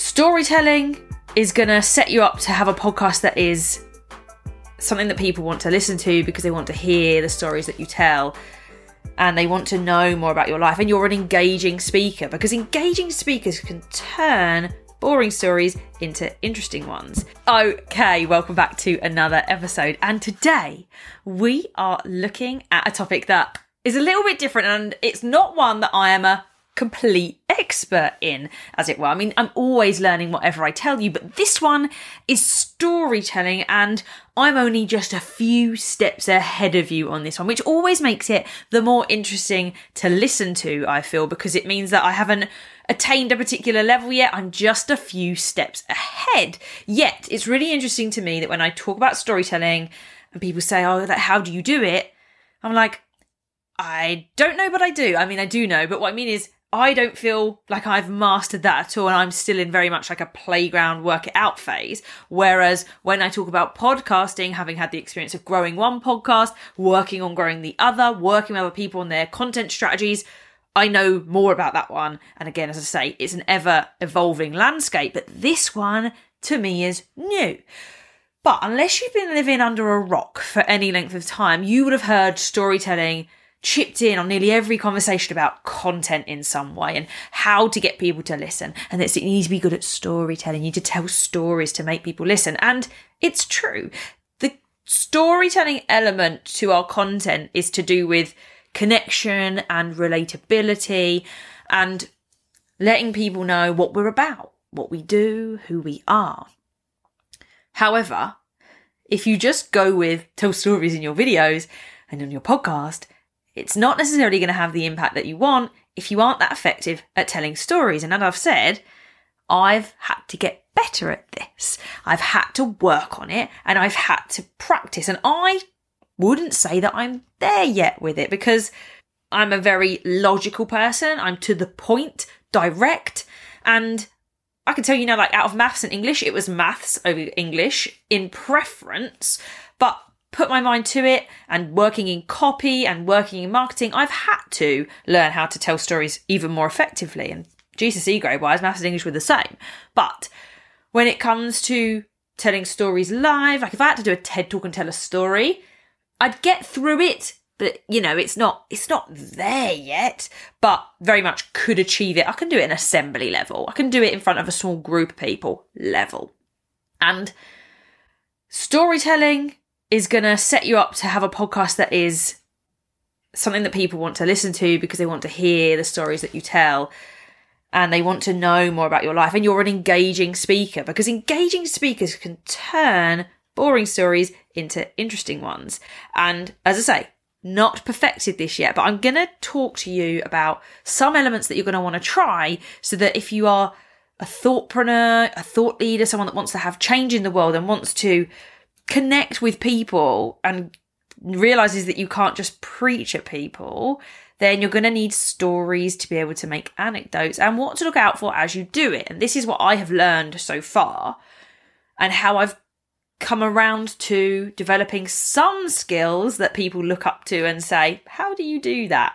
Storytelling is going to set you up to have a podcast that is something that people want to listen to because they want to hear the stories that you tell and they want to know more about your life. And you're an engaging speaker because engaging speakers can turn boring stories into interesting ones. Okay, welcome back to another episode. And today we are looking at a topic that is a little bit different, and it's not one that I am a complete expert in, as it were. I mean, I'm always learning whatever I tell you, but this one is storytelling, and I'm only just a few steps ahead of you on this one, which always makes it the more interesting to listen to, I feel, because it means that I haven't attained a particular level yet. I'm just a few steps ahead. Yet, it's really interesting to me that when I talk about storytelling and people say, oh, how do you do it? I'm like, I don't know, but I do. I mean, I do know, but what I mean is I don't feel like I've mastered that at all, and I'm still in very much like a playground work it out phase. Whereas when I talk about podcasting, having had the experience of growing one podcast, working on growing the other, working with other people on their content strategies, I know more about that one. And again, as I say, it's an ever evolving landscape, but this one to me is new. But unless you've been living under a rock for any length of time, you would have heard storytelling chipped in on nearly every conversation about content in some way and how to get people to listen. And that you need to be good at storytelling. You need to tell stories to make people listen. And it's true. The storytelling element to our content is to do with connection and relatability and letting people know what we're about, what we do, who we are. However, if you just go with tell stories in your videos and on your podcast, it's not necessarily going to have the impact that you want if you aren't that effective at telling stories. And as I've said, I've had to get better at this. I've had to work on it and I've had to practice. And I wouldn't say that I'm there yet with it because I'm a very logical person. I'm to the point, direct. And I can tell you now, like out of maths and English, it was maths over English in preference. But put my mind to it, and working in copy and working in marketing, I've had to learn how to tell stories even more effectively. And GCSE grade wise, maths and English were the same. But when it comes to telling stories live, like if I had to do a TED talk and tell a story, I'd get through it. But, you know, it's not there yet, but very much could achieve it. I can do it in assembly level. I can do it in front of a small group of people level. And storytelling is going to set you up to have a podcast that is something that people want to listen to because they want to hear the stories that you tell and they want to know more about your life. And you're an engaging speaker because engaging speakers can turn boring stories into interesting ones. And as I say, not perfected this yet, but I'm going to talk to you about some elements that you're going to want to try so that if you are a thoughtpreneur, a thought leader, someone that wants to have change in the world and wants to connect with people and realizes that you can't just preach at people, then you're going to need stories to be able to make anecdotes and what to look out for as you do it. And this is what I have learned so far and how I've come around to developing some skills that people look up to and say, how do you do that?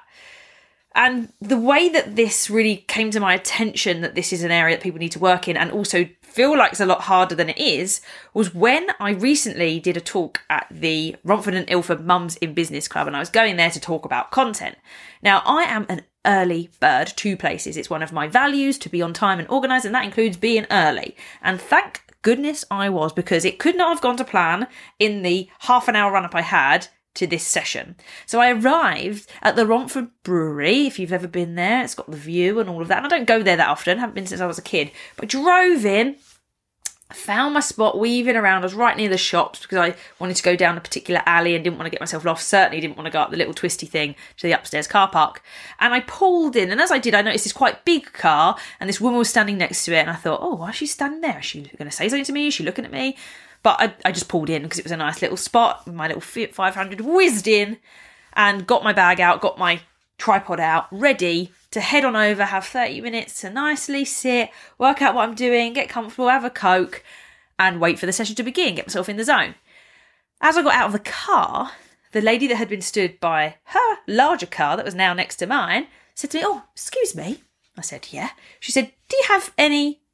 And the way that this really came to my attention, that this is an area that people need to work in and also feel like it's a lot harder than it is, was when I recently did a talk at the Romford and Ilford Mums in Business Club, and I was going there to talk about content. Now, I am an early bird, two places. It's one of my values to be on time and organised, and that includes being early. And thank goodness I was, because it could not have gone to plan in the half an hour run-up I had to this session. So I arrived at the Romford Brewery. If you've ever been there, it's got the view and all of that. And I don't go there that often, haven't been since I was a kid, but drove in, found my spot weaving around. I was right near the shops because I wanted to go down a particular alley and didn't want to get myself lost. Certainly didn't want to go up the little twisty thing to the upstairs car park. And I pulled in, and as I did, I noticed this quite big car and this woman was standing next to it. And I thought, oh, why is she standing there? Is she going to say something to me? Is she looking at me? But I just pulled in because it was a nice little spot. My little Fiat 500 whizzed in and got my bag out, got my tripod out, ready to head on over, have 30 minutes to nicely sit, work out what I'm doing, get comfortable, have a Coke, and wait for the session to begin, get myself in the zone. As I got out of the car, the lady that had been stood by her larger car that was now next to mine said to me, oh, excuse me. I said, yeah. She said, do you have any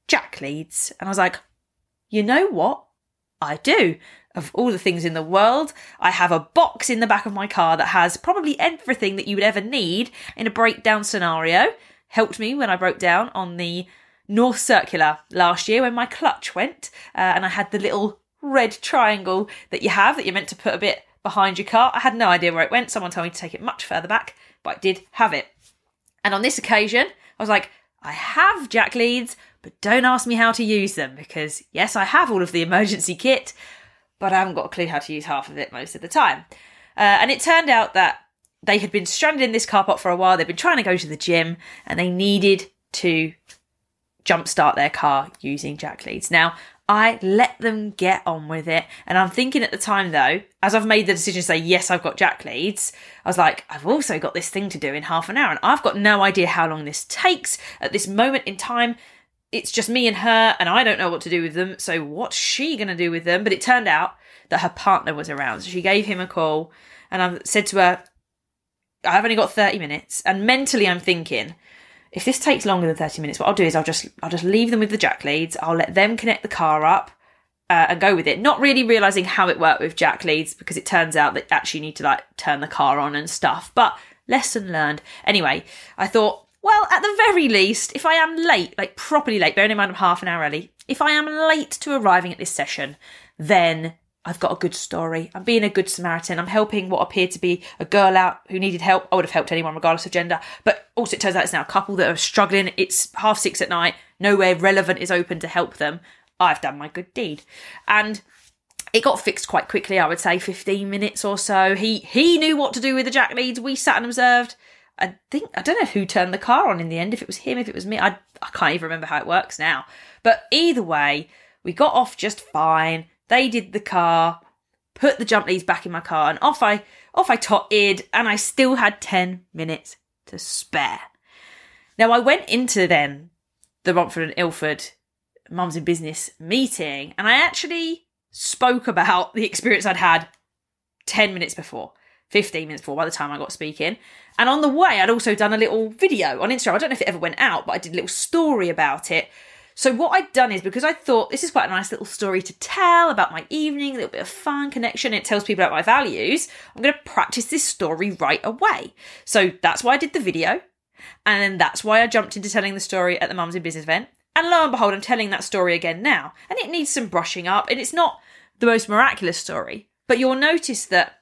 Jack Leeds? And I was like, you know what? I do. Of all the things in the world, I have a box in the back of my car that has probably everything that you would ever need in a breakdown scenario. Helped me when I broke down on the North Circular last year when my clutch went, and I had the little red triangle that you're meant to put a bit behind your car. I had no idea where it went. Someone told me to take it much further back, but I did have it. And on this occasion, I was like, I have Jack Leeds, but don't ask me how to use them, because yes, I have all of the emergency kit, but I haven't got a clue how to use half of it most of the time. And it turned out that they had been stranded in this car park for a while. They'd been trying to go to the gym and they needed to jumpstart their car using Jack Leeds. Now, I let them get on with it. And I'm thinking at the time, though, as I've made the decision to say, yes, I've got Jack Leeds, I was like, I've also got this thing to do in half an hour. And I've got no idea how long this takes at this moment in time. It's just me and her, and I don't know what to do with them. So what's she going to do with them? But it turned out that her partner was around. So she gave him a call, and I said to her, I've only got 30 minutes. And mentally I'm thinking, if this takes longer than 30 minutes, what I'll do is I'll just leave them with the Jack Leeds. I'll let them connect the car up and go with it. Not really realising how it worked with Jack Leeds, because it turns out that you actually need to turn the car on and stuff. But lesson learned. Anyway, I thought, well, at the very least, if I am late, properly late, bearing in mind I'm half an hour early, if I am late to arriving at this session, then I've got a good story. I'm being a good Samaritan. I'm helping what appeared to be a girl out who needed help. I would have helped anyone regardless of gender. But also it turns out it's now a couple that are struggling. It's 6:30 at night. Nowhere relevant is open to help them. I've done my good deed. And it got fixed quite quickly, I would say 15 minutes or so. He knew what to do with the Jack Leeds. We sat and observed. I don't know who turned the car on in the end, if it was him, if it was me. I can't even remember how it works now. But either way, we got off just fine. They did the car, put the jump leads back in my car, and off I totted, and I still had 10 minutes to spare. Now, I went into then the Romford and Ilford Mums in Business meeting, and I actually spoke about the experience I'd had 10 minutes before, 15 minutes before, by the time I got speaking. And on the way, I'd also done a little video on Instagram. I don't know if it ever went out, but I did a little story about it. So what I'd done is, because I thought this is quite a nice little story to tell about my evening, a little bit of fun, connection, it tells people about my values, I'm going to practice this story right away. So that's why I did the video. And then that's why I jumped into telling the story at the Mums in Business event. And lo and behold, I'm telling that story again now. And it needs some brushing up. And it's not the most miraculous story. But you'll notice that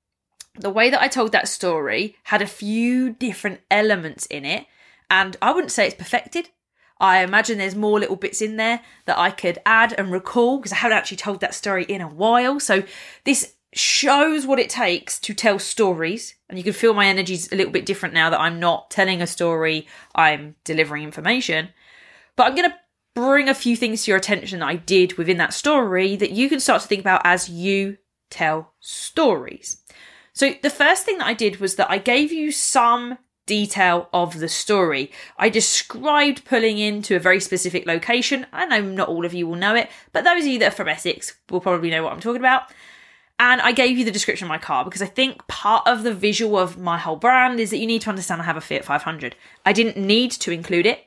the way that I told that story had a few different elements in it. And I wouldn't say it's perfected. I imagine there's more little bits in there that I could add and recall, because I haven't actually told that story in a while. So this shows what it takes to tell stories. And you can feel my energy's a little bit different now that I'm not telling a story, I'm delivering information. But I'm going to bring a few things to your attention that I did within that story that you can start to think about as you tell stories. So the first thing that I did was that I gave you some detail of the story. I described pulling into a very specific location. I know not all of you will know it, but those of you that are from Essex will probably know what I'm talking about. And I gave you the description of my car, because I think part of the visual of my whole brand is that you need to understand I have a Fiat 500. I didn't need to include it,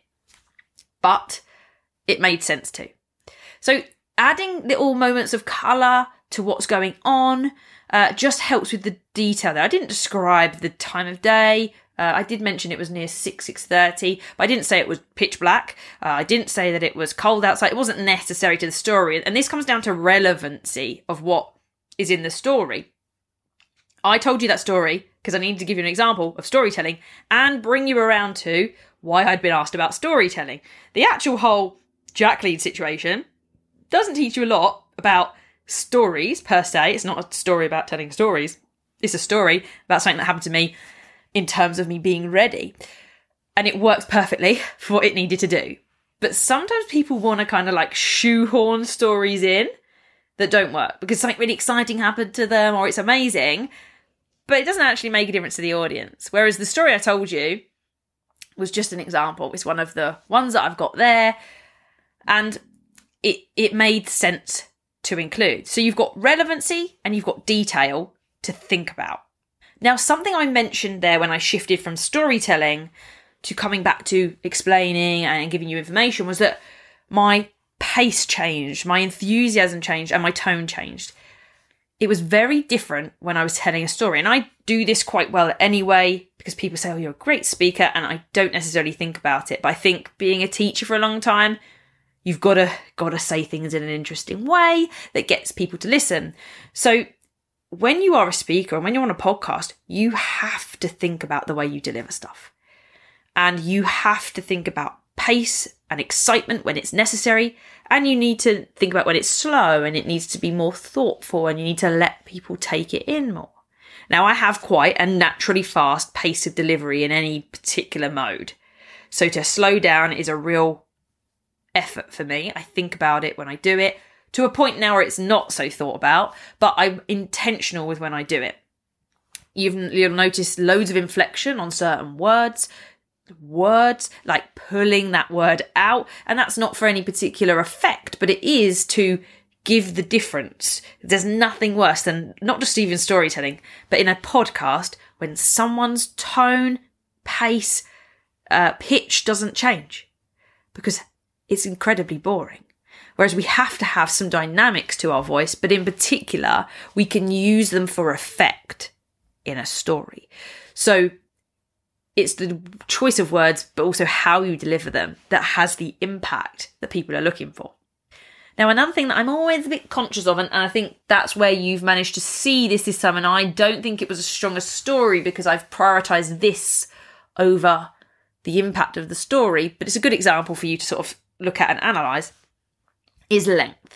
but it made sense to. So adding little moments of colour to what's going on just helps with the detail there. I didn't describe the time of day. I did mention it was near 6:30, but I didn't say it was pitch black. I didn't say that it was cold outside. It wasn't necessary to the story. And this comes down to relevancy of what is in the story. I told you that story because I needed to give you an example of storytelling and bring you around to why I'd been asked about storytelling. The actual whole Jack Leeds situation doesn't teach you a lot about stories per se. It's not a story about telling stories. It's a story about something that happened to me in terms of me being ready. And it works perfectly for what it needed to do. But sometimes people want to kind of shoehorn stories in that don't work because something really exciting happened to them or it's amazing, but it doesn't actually make a difference to the audience. Whereas the story I told you was just an example. It's one of the ones that I've got there, and it made sense to include. So you've got relevancy and you've got detail to think about. Now, something I mentioned there when I shifted from storytelling to coming back to explaining and giving you information was that my pace changed, my enthusiasm changed, and my tone changed. It was very different when I was telling a story. And I do this quite well anyway, because people say, oh, you're a great speaker. And I don't necessarily think about it. But I think being a teacher for a long time, you've got to say things in an interesting way that gets people to listen. So when you are a speaker and when you're on a podcast, you have to think about the way you deliver stuff. And you have to think about pace and excitement when it's necessary. And you need to think about when it's slow and it needs to be more thoughtful and you need to let people take it in more. Now, I have quite a naturally fast pace of delivery in any particular mode. So to slow down is a real effort for me. I think about it when I do it to a point now where it's not so thought about, but I'm intentional with when I do it. You'll notice loads of inflection on certain words, like pulling that word out, and that's not for any particular effect, but it is to give the difference. There's nothing worse than, not just even storytelling, but in a podcast, when someone's tone, pace, pitch doesn't change, because it's incredibly boring. Whereas we have to have some dynamics to our voice, but in particular, we can use them for effect in a story. So it's the choice of words, but also how you deliver them that has the impact that people are looking for. Now, another thing that I'm always a bit conscious of, and I think that's where you've managed to see this time, and I don't think it was as strong a story because I've prioritised this over the impact of the story, but it's a good example for you to sort of look at and analyse, is length.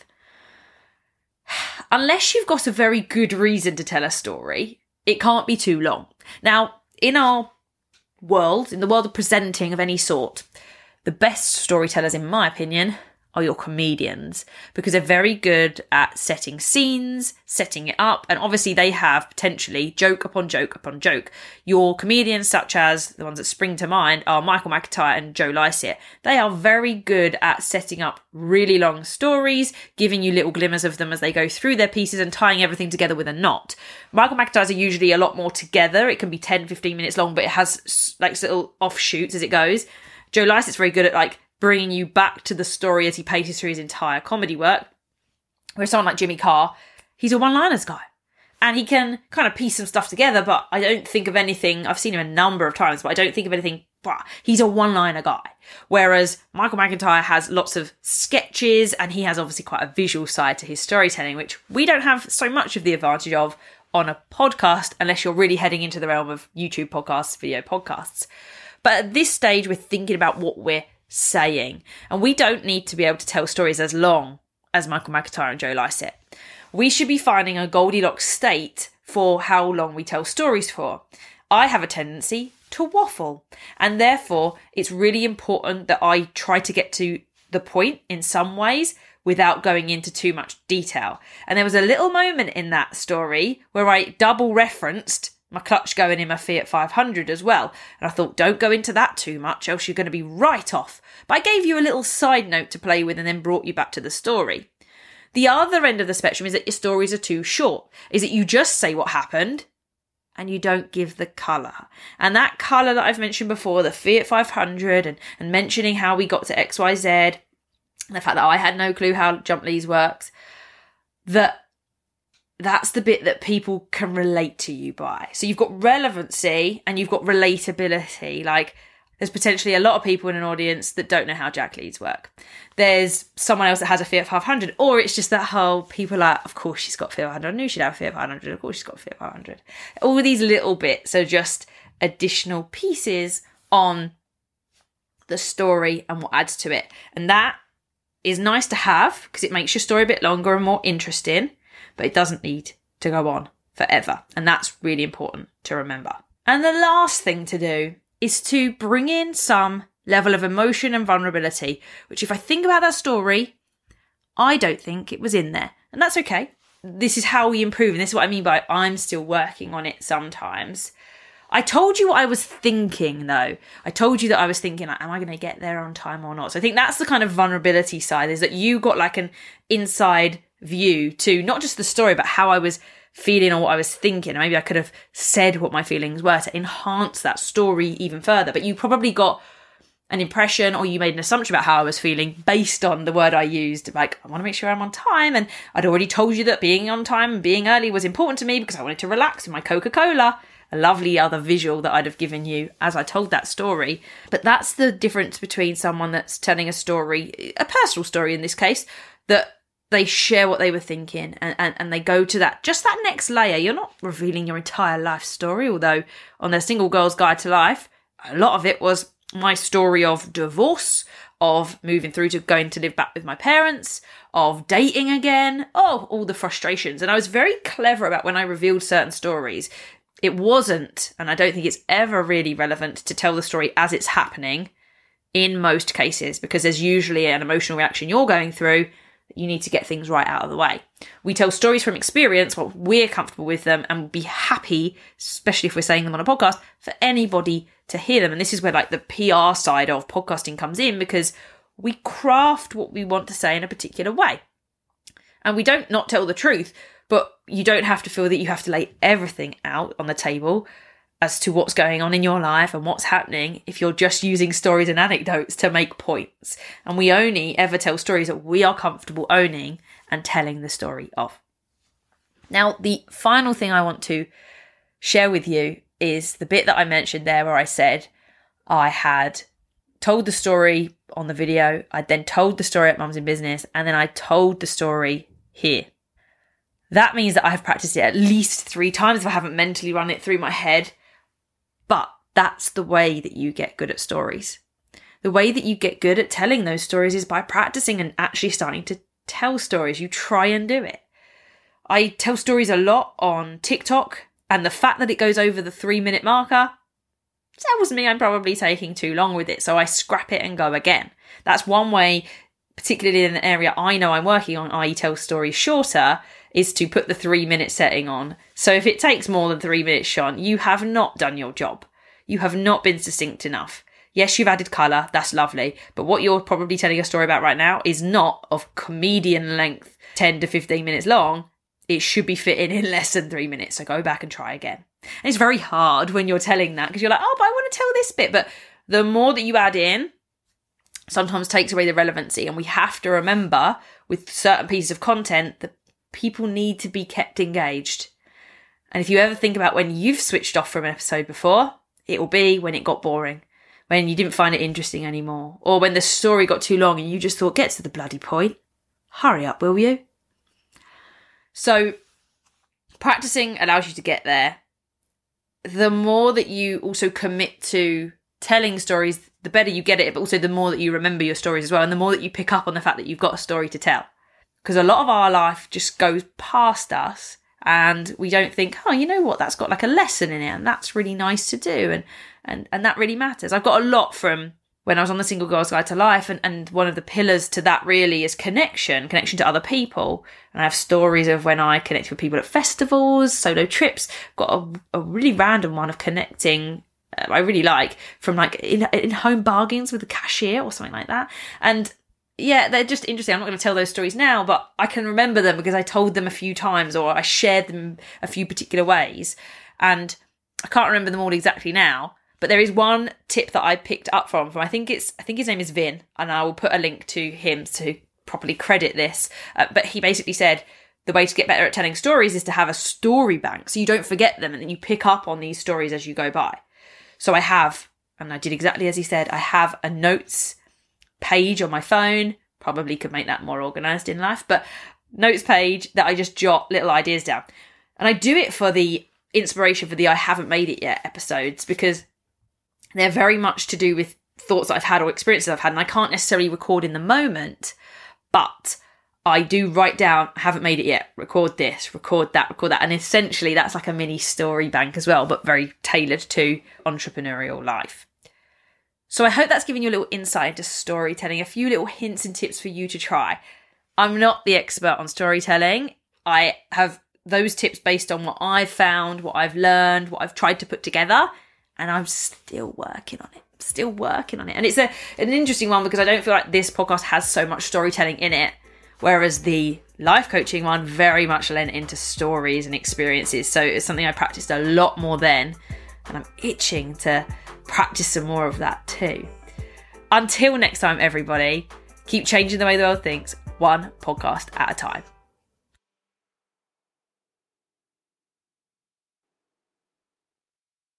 Unless you've got a very good reason to tell a story, it can't be too long. Now, in our world, in the world of presenting of any sort, the best storytellers, in my opinion, are your comedians, because they're very good at setting scenes, setting it up, and obviously they have potentially joke upon joke upon joke. Your comedians, such as the ones that spring to mind, are Michael McIntyre and Joe Lycett. They are very good at setting up really long stories, giving you little glimmers of them as they go through their pieces and tying everything together with a knot. Michael McIntyre's are usually a lot more together. It can be 10, 15 minutes long, but it has like little offshoots as it goes. Joe Lycett's very good at like bringing you back to the story as he paces through his entire comedy work. Whereas someone like Jimmy Carr, he's a one-liners guy. And he can kind of piece some stuff together, but I don't think of anything, I've seen him a number of times, but I don't think of anything, he's a one-liner guy. Whereas Michael McIntyre has lots of sketches, and he has obviously quite a visual side to his storytelling, which we don't have so much of the advantage of on a podcast, unless you're really heading into the realm of YouTube podcasts, video podcasts. But at this stage, we're thinking about what we're saying. And we don't need to be able to tell stories as long as Michael McIntyre and Joe Lycett. We should be finding a Goldilocks state for how long we tell stories for. I have a tendency to waffle, and therefore it's really important that I try to get to the point in some ways without going into too much detail. And there was a little moment in that story where I double referenced my clutch going in my Fiat 500 as well. And I thought, don't go into that too much, else you're going to be right off. But I gave you a little side note to play with and then brought you back to the story. The other end of the spectrum is that your stories are too short, is that you just say what happened and you don't give the colour. And that colour that I've mentioned before, the Fiat 500 and mentioning how we got to XYZ, and the fact that I had no clue how Jump Leads works, that's the bit that people can relate to you by. So you've got relevancy and you've got relatability. Like, there's potentially a lot of people in an audience that don't know how Jack Leads work. There's someone else that has a Fiat 500, or it's just that whole people are, of course she's got a Fiat 500, I knew she'd have a Fiat 500, of course she's got a Fiat 500. All these little bits are just additional pieces on the story and what adds to it. And that is nice to have because it makes your story a bit longer and more interesting, but it doesn't need to go on forever. And that's really important to remember. And the last thing to do is to bring in some level of emotion and vulnerability, which if I think about that story, I don't think it was in there. And that's okay. This is how we improve. And this is what I mean by I'm still working on it sometimes. I told you what I was thinking, though. I told you that I was thinking, like, am I going to get there on time or not? So I think that's the kind of vulnerability side, is that you got like an inside view to not just the story, but how I was feeling or what I was thinking. Maybe I could have said what my feelings were to enhance that story even further. But you probably got an impression, or you made an assumption about how I was feeling based on the word I used. Like, I want to make sure I'm on time. And I'd already told you that being on time and being early was important to me because I wanted to relax with my Coca-Cola. A lovely other visual that I'd have given you as I told that story. But that's the difference between someone that's telling a story, a personal story in this case, that they share what they were thinking and they go to that, just that next layer. You're not revealing your entire life story, although on the Single Girl's Guide to Life, a lot of it was my story of divorce, of moving through to going to live back with my parents, of dating again, all the frustrations. And I was very clever about when I revealed certain stories. It wasn't, and I don't think it's ever really relevant to tell the story as it's happening in most cases, because there's usually an emotional reaction you're going through. You need to get things right out of the way. We tell stories from experience, what we're comfortable with them, and we'll be happy, especially if we're saying them on a podcast, for anybody to hear them. And this is where like the PR side of podcasting comes in, because we craft what we want to say in a particular way. And we don't not tell the truth, but you don't have to feel that you have to lay everything out on the table as to what's going on in your life and what's happening if you're just using stories and anecdotes to make points. And we only ever tell stories that we are comfortable owning and telling the story of. Now, the final thing I want to share with you is the bit that I mentioned there where I said I had told the story on the video, I then told the story at Mums in Business, and then I told the story here. That means that I've practiced it at least 3 times if I haven't mentally run it through my head. But that's the way that you get good at stories. The way that you get good at telling those stories is by practicing and actually starting to tell stories. You try and do it. I tell stories a lot on TikTok, and the fact that it goes over the 3-minute marker tells me I'm probably taking too long with it. So I scrap it and go again. That's one way, particularly in an area I know I'm working on, i.e. tell stories shorter, is to put the 3-minute setting on. So if it takes more than 3 minutes, Sean, you have not done your job. You have not been succinct enough. Yes, you've added colour, that's lovely, but what you're probably telling a story about right now is not of comedian length, 10 to 15 minutes long. It should be fitting in less than 3 minutes, so go back and try again. And it's very hard when you're telling that, because you're like, but I want to tell this bit, but the more that you add in, sometimes takes away the relevancy. And we have to remember with certain pieces of content that people need to be kept engaged. And if you ever think about when you've switched off from an episode before, it will be when it got boring, when you didn't find it interesting anymore, or when the story got too long and you just thought, get to the bloody point. Hurry up, will you? So practicing allows you to get there. The more that you also commit to telling stories, the better you get at it, but also the more that you remember your stories as well, and the more that you pick up on the fact that you've got a story to tell. Because a lot of our life just goes past us and we don't think, you know what, that's got like a lesson in it and that's really nice to do and that really matters. I've got a lot from when I was on the Single Girl's Guide to Life, and one of the pillars to that really is connection to other people. And I have stories of when I connect with people at festivals, solo trips. Got a really random one of connecting I really like from like in home bargains with the cashier or something like that. And yeah, they're just interesting. I'm not going to tell those stories now, but I can remember them because I told them a few times or I shared them a few particular ways. And I can't remember them all exactly now, but there is one tip that I picked up from I think his name is Vin, and I will put a link to him to properly credit this. But he basically said the way to get better at telling stories is to have a story bank, so you don't forget them and then you pick up on these stories as you go by. So I have, and I did exactly as he said, I have a notes page on my phone. Probably could make that more organised in life, but notes page that I just jot little ideas down. And I do it for the inspiration for the I haven't made it yet episodes, because they're very much to do with thoughts that I've had or experiences I've had, and I can't necessarily record in the moment, but I do write down, I haven't made it yet, record this, record that. And essentially that's like a mini story bank as well, but very tailored to entrepreneurial life. So I hope that's given you a little insight into storytelling, a few little hints and tips for you to try. I'm not the expert on storytelling. I have those tips based on what I've found, what I've learned, what I've tried to put together, and I'm still working on it. And it's an interesting one because I don't feel like this podcast has so much storytelling in it, whereas the life coaching one very much lent into stories and experiences. So it's something I practiced a lot more then, and I'm itching to practice some more of that too. Until next time, everybody, keep changing the way the world thinks, one podcast at a time.